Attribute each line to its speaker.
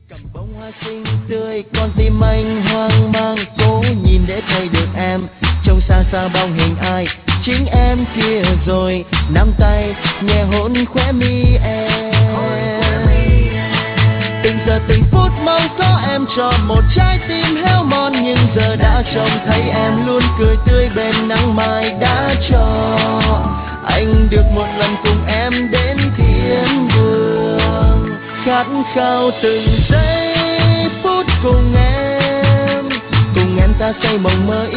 Speaker 1: Cầm bông hoa xinh tươi, con tim anh hoang mang, cố nhìn để thấy được em. Trong xa xa bóng hình ai, chính em kia rồi. Nắm tay, nhẹ hôn khóe mi em. Từng giờ từng phút mong có em cho một trái tim héo mòn, nhưng giờ đã trông thấy em luôn cười tươi bên nắng mai đã cho anh được một lần cùng em đến thiên đường. Khát khao từng giây phút cùng em ta say mộng mơ